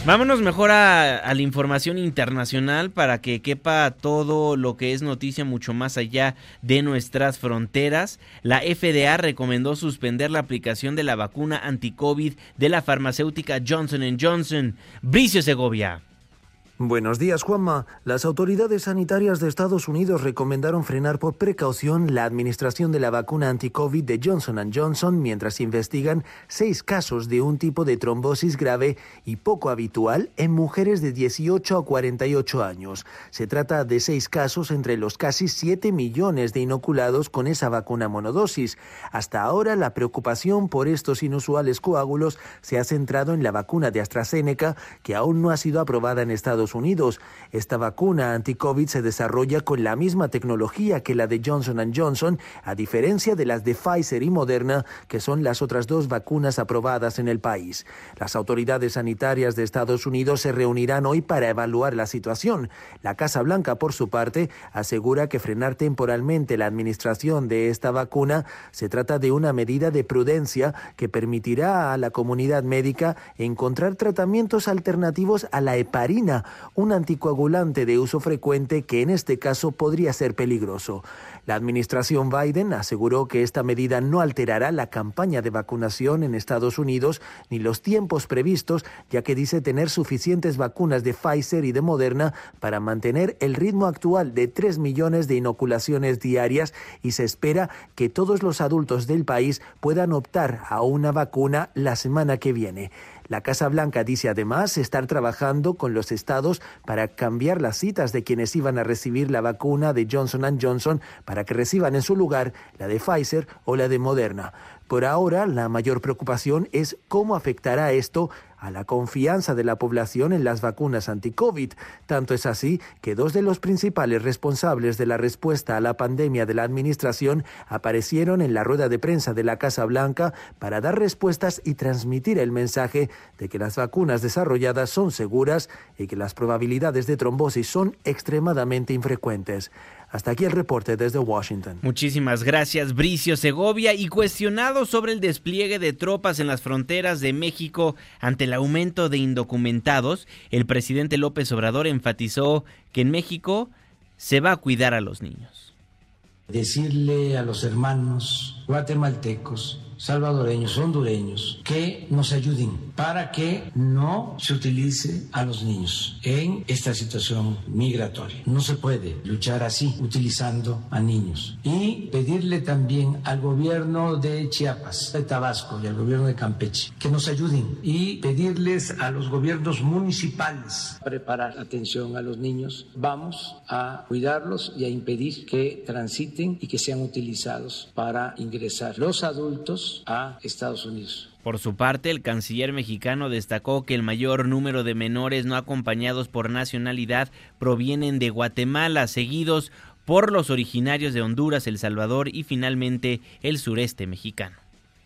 Vámonos mejor a, a la información internacional para que quepa todo lo que es noticia mucho más allá de nuestras fronteras. La F D A recomendó suspender la aplicación de la vacuna anti-COVID de la farmacéutica Johnson and Johnson. Bricio Segovia. Buenos días, Juanma. Las autoridades sanitarias de Estados Unidos recomendaron frenar por precaución la administración de la vacuna anti-COVID de Johnson and Johnson mientras investigan seis casos de un tipo de trombosis grave y poco habitual en mujeres de dieciocho a cuarenta y ocho años. Se trata de seis casos entre los casi siete millones de inoculados con esa vacuna monodosis. Hasta ahora, la preocupación por estos inusuales coágulos se ha centrado en la vacuna de AstraZeneca, que aún no ha sido aprobada en Estados Unidos. Esta vacuna anti-COVID se desarrolla con la misma tecnología que la de Johnson and Johnson, a diferencia de las de Pfizer y Moderna, que son las otras dos vacunas aprobadas en el país. Las autoridades sanitarias de Estados Unidos se reunirán hoy para evaluar la situación. La Casa Blanca, por su parte, asegura que frenar temporalmente la administración de esta vacuna se trata de una medida de prudencia que permitirá a la comunidad médica encontrar tratamientos alternativos a la heparina, un anticoagulante de uso frecuente que en este caso podría ser peligroso. La administración Biden aseguró que esta medida no alterará la campaña de vacunación en Estados Unidos ni los tiempos previstos, ya que dice tener suficientes vacunas de Pfizer y de Moderna para mantener el ritmo actual de tres millones de inoculaciones diarias, y se espera que todos los adultos del país puedan optar a una vacuna la semana que viene. La Casa Blanca dice además estar trabajando con los estados para cambiar las citas de quienes iban a recibir la vacuna de Johnson and Johnson para que reciban en su lugar la de Pfizer o la de Moderna. Por ahora, la mayor preocupación es cómo afectará esto a la confianza de la población en las vacunas anti-COVID. Tanto es así que dos de los principales responsables de la respuesta a la pandemia de la administración aparecieron en la rueda de prensa de la Casa Blanca para dar respuestas y transmitir el mensaje de que las vacunas desarrolladas son seguras y que las probabilidades de trombosis son extremadamente infrecuentes. Hasta aquí el reporte desde Washington. Muchísimas gracias, Bricio Segovia. Y cuestionado sobre el despliegue de tropas en las fronteras de México ante el aumento de indocumentados, el presidente López Obrador enfatizó que en México se va a cuidar a los niños. Decirle a los hermanos guatemaltecos, salvadoreños, hondureños, que nos ayuden para que no se utilice a los niños en esta situación migratoria. No se puede luchar así, utilizando a niños. Y pedirle también al gobierno de Chiapas, de Tabasco y al gobierno de Campeche que nos ayuden, y pedirles a los gobiernos municipales preparar atención a los niños. Vamos a cuidarlos y a impedir que transiten y que sean utilizados para ingresar los adultos a Estados Unidos. Por su parte, el canciller mexicano destacó que el mayor número de menores no acompañados por nacionalidad provienen de Guatemala, seguidos por los originarios de Honduras, El Salvador y finalmente el sureste mexicano.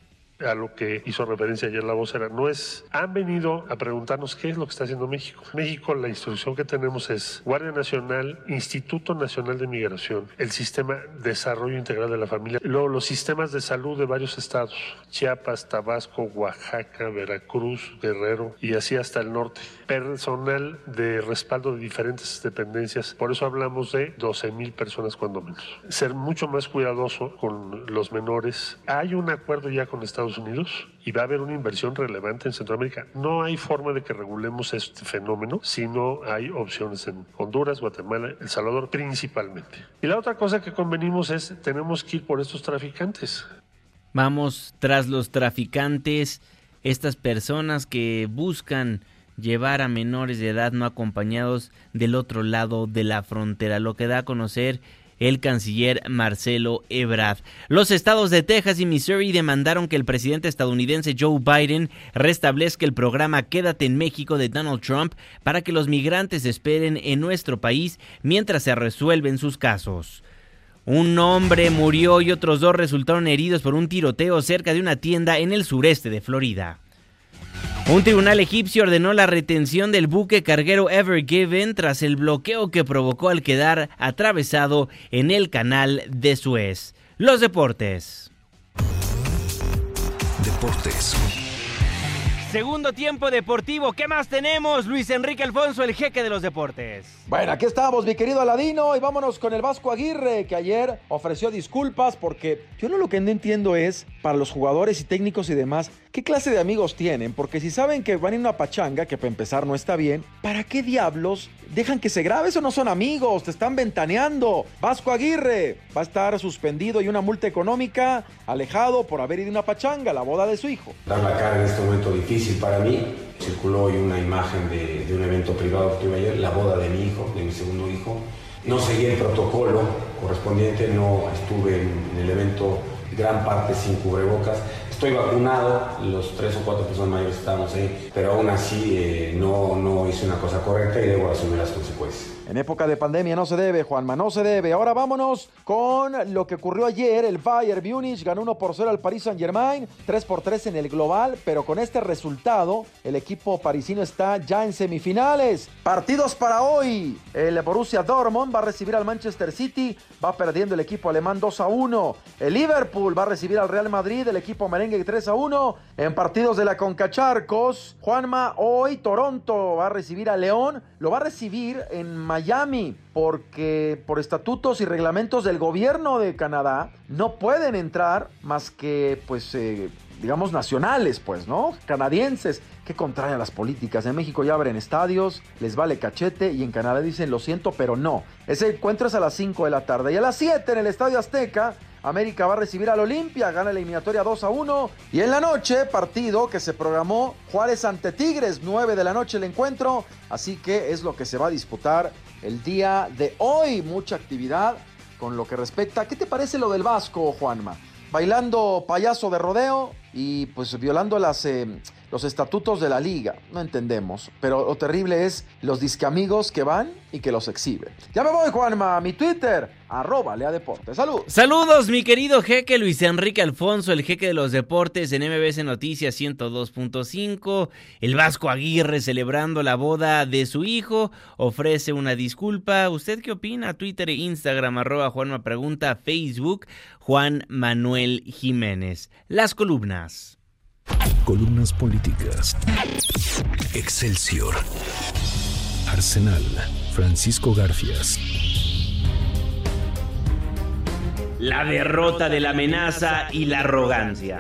A lo que hizo referencia ayer la vocera, no es, han venido a preguntarnos qué es lo que está haciendo México. México, la instrucción que tenemos es Guardia Nacional, Instituto Nacional de Migración, el Sistema de Desarrollo Integral de la Familia, luego los sistemas de salud de varios estados, Chiapas, Tabasco, Oaxaca, Veracruz, Guerrero y así hasta el norte. Personal de respaldo de diferentes dependencias, por eso hablamos de doce mil personas cuando menos. Ser mucho más cuidadoso con los menores. Hay un acuerdo ya con Estados Unidos y va a haber una inversión relevante en Centroamérica. No hay forma de que regulemos este fenómeno si no hay opciones en Honduras, Guatemala, El Salvador principalmente. Y la otra cosa que convenimos es, tenemos que ir por estos traficantes. Vamos tras los traficantes, estas personas que buscan llevar a menores de edad no acompañados del otro lado de la frontera, lo que da a conocer el canciller Marcelo Ebrard. Los estados de Texas y Missouri demandaron que el presidente estadounidense Joe Biden restablezca el programa Quédate en México de Donald Trump para que los migrantes esperen en nuestro país mientras se resuelven sus casos. Un hombre murió y otros dos resultaron heridos por un tiroteo cerca de una tienda en el sureste de Florida. Un tribunal egipcio ordenó la retención del buque carguero Ever Given tras el bloqueo que provocó al quedar atravesado en el canal de Suez. Los deportes. Deportes. Segundo tiempo deportivo. ¿Qué más tenemos? Luis Enrique Alfonso, el jeque de los deportes. Bueno, aquí estamos, mi querido Aladino, y vámonos con el Vasco Aguirre, que ayer ofreció disculpas porque yo no lo que no entiendo es, para los jugadores y técnicos y demás, ¿qué clase de amigos tienen? Porque si saben que van en una pachanga, que para empezar no está bien, ¿para qué diablos dejan que se grabe? Eso no son amigos, te están ventaneando. Vasco Aguirre va a estar suspendido y una multa económica, alejado por haber ido a una pachanga, la boda de su hijo. Dar la cara en este momento difícil para mí. Circuló hoy una imagen de, de un evento privado que tuve ayer, la boda de mi hijo, de mi segundo hijo. No seguí el protocolo correspondiente, no estuve en, en el evento gran parte sin cubrebocas. Estoy vacunado, los tres o cuatro personas mayores estábamos ahí, pero aún así eh, no, no hice una cosa correcta y debo asumir las consecuencias. En época de pandemia no se debe, Juanma, no se debe. Ahora vámonos con lo que ocurrió ayer. El Bayern Múnich ganó uno por cero al Paris Saint-Germain, tres por tres en el global, pero con este resultado el equipo parisino está ya en semifinales. Partidos para hoy. El Borussia Dortmund va a recibir al Manchester City, va perdiendo el equipo alemán dos a uno. El Liverpool va a recibir al Real Madrid, el equipo merengue tres a uno. En partidos de la CONCACHARCOS, Juanma, hoy Toronto va a recibir a León, lo va a recibir en Miami, porque por estatutos y reglamentos del gobierno de Canadá no pueden entrar más que, pues, eh, digamos, nacionales, pues, ¿no? Canadienses. Qué contraria a las políticas. En México ya abren estadios, les vale cachete, y en Canadá dicen, lo siento, pero no. Ese encuentro es a las cinco de la tarde. Y a las siete en el Estadio Azteca, América va a recibir al Olimpia, gana la eliminatoria dos a uno. Y en la noche, partido que se programó, Juárez ante Tigres, nueve de la noche el encuentro. Así que es lo que se va a disputar el día de hoy. Mucha actividad con lo que respecta. ¿Qué te parece lo del Vasco, Juanma? Bailando payaso de rodeo y pues violando las, eh, los estatutos de la liga. No entendemos, pero lo terrible es los disqueamigos que van y que los exhiben. Ya me voy, Juanma. Mi Twitter, arroba Lea Deportes. Salud. Saludos, mi querido jeque Luis Enrique Alfonso, el jeque de los deportes en M B S Noticias ciento dos punto cinco. El Vasco Aguirre celebrando la boda de su hijo, ofrece una disculpa. ¿Usted qué opina? Twitter e Instagram, arroba Juanma Pregunta, Facebook, Juan Manuel Jiménez. Las columnas. Columnas políticas. Excelsior. Arsenal. Francisco Garfias. La derrota de la amenaza y la arrogancia.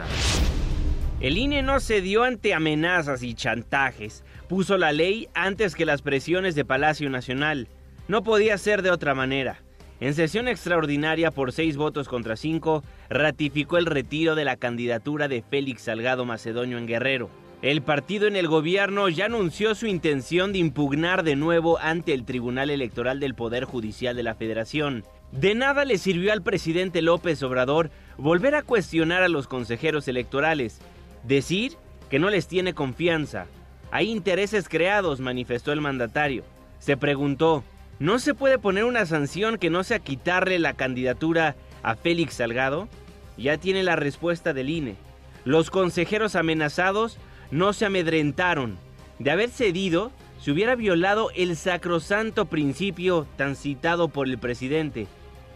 El I N E no cedió ante amenazas y chantajes. Puso la ley antes que las presiones de Palacio Nacional. No podía ser de otra manera. En sesión extraordinaria por seis votos contra cinco, ratificó el retiro de la candidatura de Félix Salgado Macedonio en Guerrero. El partido en el gobierno ya anunció su intención de impugnar de nuevo ante el Tribunal Electoral del Poder Judicial de la Federación. De nada le sirvió al presidente López Obrador volver a cuestionar a los consejeros electorales, decir que no les tiene confianza. Hay intereses creados, manifestó el mandatario. Se preguntó, ¿no se puede poner una sanción que no sea quitarle la candidatura a Félix Salgado? Ya tiene la respuesta del I N E. Los consejeros amenazados no se amedrentaron. De haber cedido, se hubiera violado el sacrosanto principio tan citado por el presidente.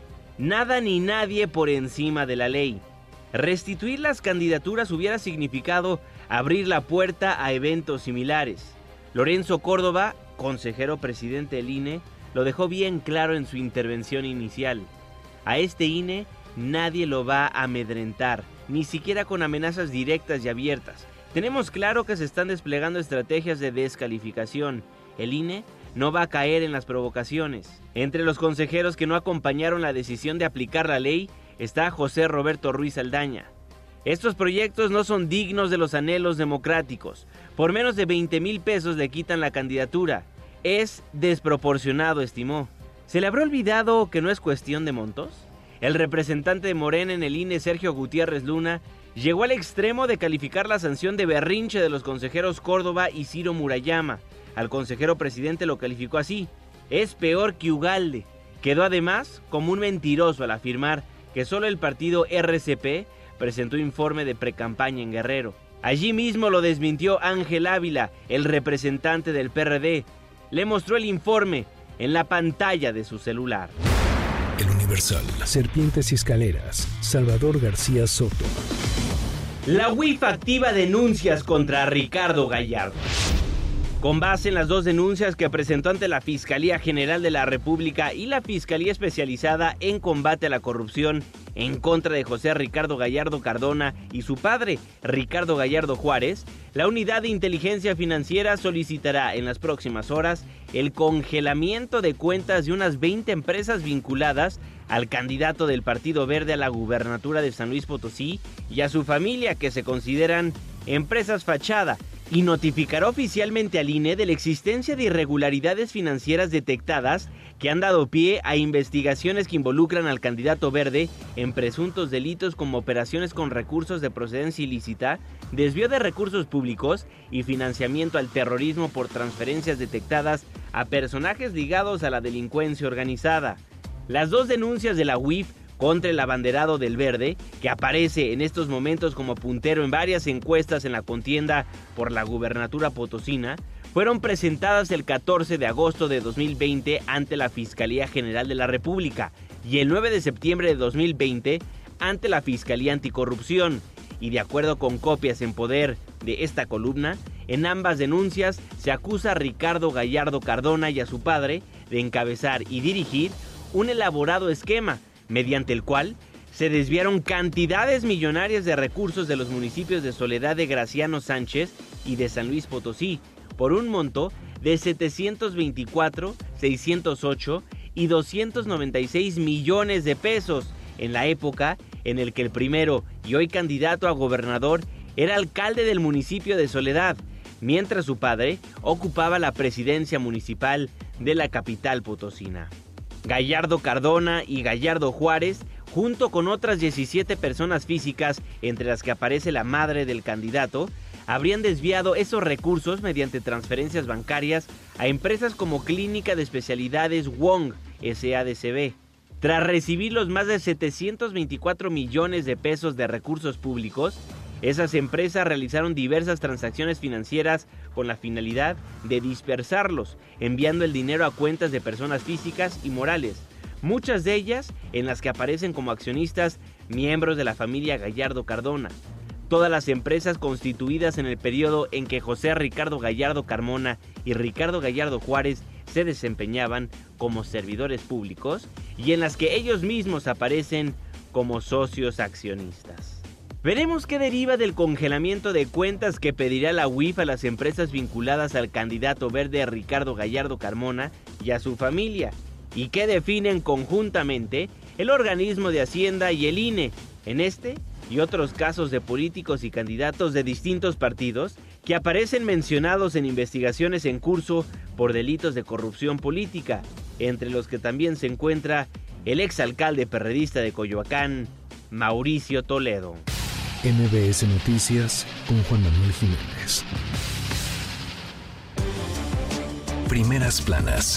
Nada ni nadie por encima de la ley. Restituir las candidaturas hubiera significado abrir la puerta a eventos similares. Lorenzo Córdoba, consejero presidente del I N E, lo dejó bien claro en su intervención inicial. A este I N E nadie lo va a amedrentar, ni siquiera con amenazas directas y abiertas. Tenemos claro que se están desplegando estrategias de descalificación. El I N E no va a caer en las provocaciones. Entre los consejeros que no acompañaron la decisión de aplicar la ley está José Roberto Ruiz Aldaña. Estos proyectos no son dignos de los anhelos democráticos. Por menos de veinte mil pesos le quitan la candidatura. Es desproporcionado, estimó. ¿Se le habrá olvidado que no es cuestión de montos? El representante de Morena en el I N E, Sergio Gutiérrez Luna, llegó al extremo de calificar la sanción de berrinche de los consejeros Córdoba y Ciro Murayama. Al consejero presidente lo calificó así: es peor que Ugalde. Quedó además como un mentiroso al afirmar que solo el partido R C P presentó informe de precampaña en Guerrero. Allí mismo lo desmintió Ángel Ávila, el representante del P R D. Le mostró el informe en la pantalla de su celular. El Universal. Serpientes y escaleras. Salvador García Soto. La U I F activa denuncias contra Ricardo Gallardo. Con base en las dos denuncias que presentó ante la Fiscalía General de la República y la Fiscalía Especializada en Combate a la Corrupción en contra de José Ricardo Gallardo Cardona y su padre, Ricardo Gallardo Juárez, la Unidad de Inteligencia Financiera solicitará en las próximas horas el congelamiento de cuentas de unas veinte empresas vinculadas al candidato del Partido Verde a la gubernatura de San Luis Potosí y a su familia, que se consideran empresas fachada, y notificará oficialmente al I N E de la existencia de irregularidades financieras detectadas que han dado pie a investigaciones que involucran al candidato verde en presuntos delitos como operaciones con recursos de procedencia ilícita, desvío de recursos públicos y financiamiento al terrorismo por transferencias detectadas a personajes ligados a la delincuencia organizada. Las dos denuncias de la U I F contra el abanderado del Verde, que aparece en estos momentos como puntero en varias encuestas en la contienda por la gubernatura potosina, fueron presentadas el catorce de agosto de dos mil veinte ante la Fiscalía General de la República y el nueve de septiembre de dos mil veinte ante la Fiscalía Anticorrupción. Y de acuerdo con copias en poder de esta columna, en ambas denuncias se acusa a Ricardo Gallardo Cardona y a su padre de encabezar y dirigir un elaborado esquema mediante el cual se desviaron cantidades millonarias de recursos de los municipios de Soledad de Graciano Sánchez y de San Luis Potosí, por un monto de setecientos veinticuatro, seiscientos ocho y doscientos noventa y seis millones de pesos, en la época en el que el primero y hoy candidato a gobernador era alcalde del municipio de Soledad, mientras su padre ocupaba la presidencia municipal de la capital potosina. Gallardo Cardona y Gallardo Juárez, junto con otras diecisiete personas físicas, entre las que aparece la madre del candidato, habrían desviado esos recursos mediante transferencias bancarias a empresas como Clínica de Especialidades Wong, S A D C B. Tras recibir los más de setecientos veinticuatro millones de pesos de recursos públicos, esas empresas realizaron diversas transacciones financieras con la finalidad de dispersarlos, enviando el dinero a cuentas de personas físicas y morales, muchas de ellas en las que aparecen como accionistas miembros de la familia Gallardo Cardona. Todas las empresas constituidas en el periodo en que José Ricardo Gallardo Carmona y Ricardo Gallardo Juárez se desempeñaban como servidores públicos y en las que ellos mismos aparecen como socios accionistas. Veremos qué deriva del congelamiento de cuentas que pedirá la U I F a las empresas vinculadas al candidato verde Ricardo Gallardo Carmona y a su familia, y qué definen conjuntamente el organismo de Hacienda y el I N E en este y otros casos de políticos y candidatos de distintos partidos que aparecen mencionados en investigaciones en curso por delitos de corrupción política, entre los que también se encuentra el exalcalde perredista de Coyoacán, Mauricio Toledo. M B S Noticias con Juan Manuel Jiménez. Primeras planas.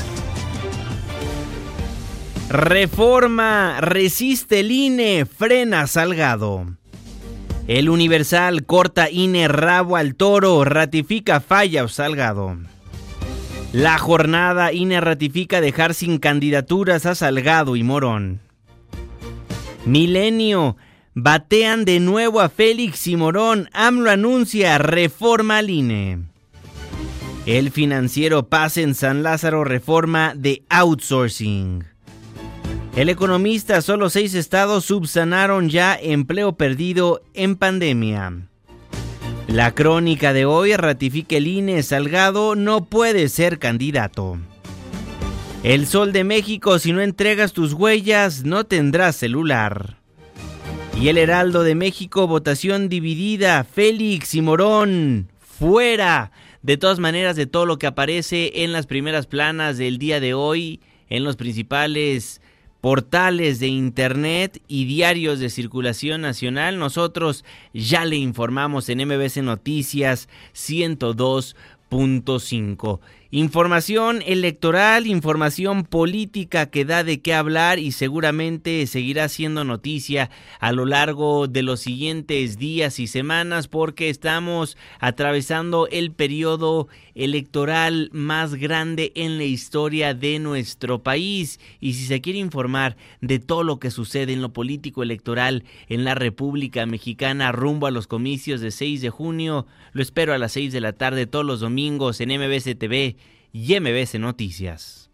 Reforma, resiste el I N E, frena Salgado. El Universal corta I N E rabo al toro, ratifica falla Salgado. La Jornada, I N E ratifica dejar sin candidaturas a Salgado y Morón. Milenio, batean de nuevo a Félix y Morón, AMLO anuncia reforma al I N E. El Financiero, pasa en San Lázaro reforma de outsourcing. El Economista, solo seis estados subsanaron ya empleo perdido en pandemia. La Crónica de hoy, ratifica el I N E, Salgado no puede ser candidato. El Sol de México, si no entregas tus huellas, no tendrás celular. Y el Heraldo de México, votación dividida, Félix y Morón, fuera. De todas maneras, de todo lo que aparece en las primeras planas del día de hoy, en los principales portales de internet y diarios de circulación nacional, nosotros ya le informamos en M B S Noticias ciento dos punto cinco. Información electoral, información política que da de qué hablar y seguramente seguirá siendo noticia a lo largo de los siguientes días y semanas porque estamos atravesando el periodo electoral más grande en la historia de nuestro país. Y si se quiere informar de todo lo que sucede en lo político electoral en la República Mexicana rumbo a los comicios de seis de junio, lo espero a las seis de la tarde todos los domingos en M B S T V y M B S Noticias.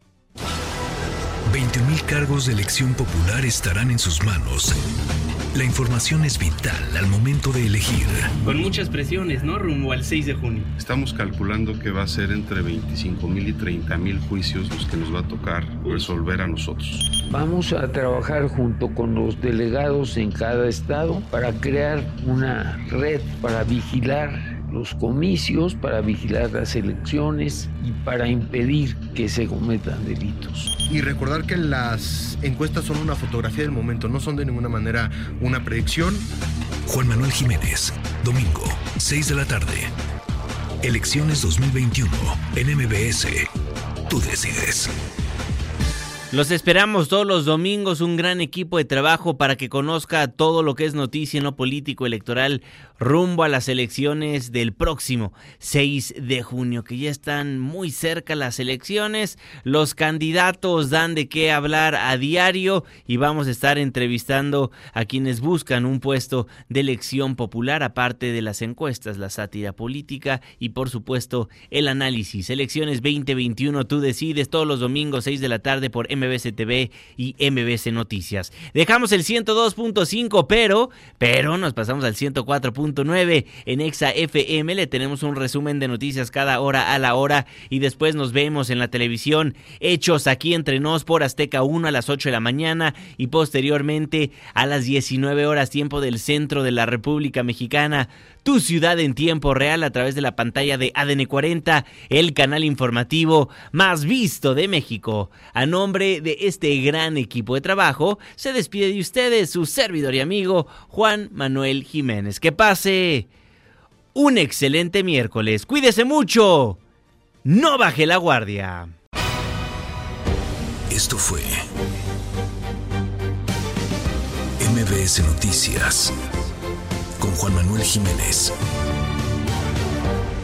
veinte mil cargos de elección popular estarán en sus manos. La información es vital al momento de elegir. Con muchas presiones, ¿no? Rumbo al seis de junio. Estamos calculando que va a ser entre veinticinco mil y treinta mil juicios los que nos va a tocar resolver a nosotros. Vamos a trabajar junto con los delegados en cada estado para crear una red para vigilar los comicios, para vigilar las elecciones y para impedir que se cometan delitos. Y recordar que las encuestas son una fotografía del momento, no son de ninguna manera una predicción. Juan Manuel Jiménez, domingo, seis de la tarde. Elecciones dos mil veintiuno en M B S. Tú decides. Los esperamos todos los domingos, un gran equipo de trabajo para que conozca todo lo que es noticia en lo político electoral rumbo a las elecciones del próximo seis de junio, que ya están muy cerca las elecciones. Los candidatos dan de qué hablar a diario y vamos a estar entrevistando a quienes buscan un puesto de elección popular, aparte de las encuestas, la sátira política y por supuesto el análisis. Elecciones veinte veintiuno, tú decides, todos los domingos seis de la tarde por M B S T V y M B S Noticias. Dejamos el ciento dos punto cinco, pero, pero nos pasamos al ciento cuatro punto nueve en Exa F M. Le tenemos un resumen de noticias cada hora a la hora y después nos vemos en la televisión Hechos aquí entre nos por Azteca uno a las ocho de la mañana y posteriormente a las diecinueve horas tiempo del centro de la República Mexicana. Tu ciudad en tiempo real a través de la pantalla de A D N cuarenta, el canal informativo más visto de México. A nombre de este gran equipo de trabajo, se despide de ustedes su servidor y amigo Juan Manuel Jiménez. Que pase un excelente miércoles. Cuídese mucho. No baje la guardia. Esto fue M B S Noticias con Juan Manuel Jiménez.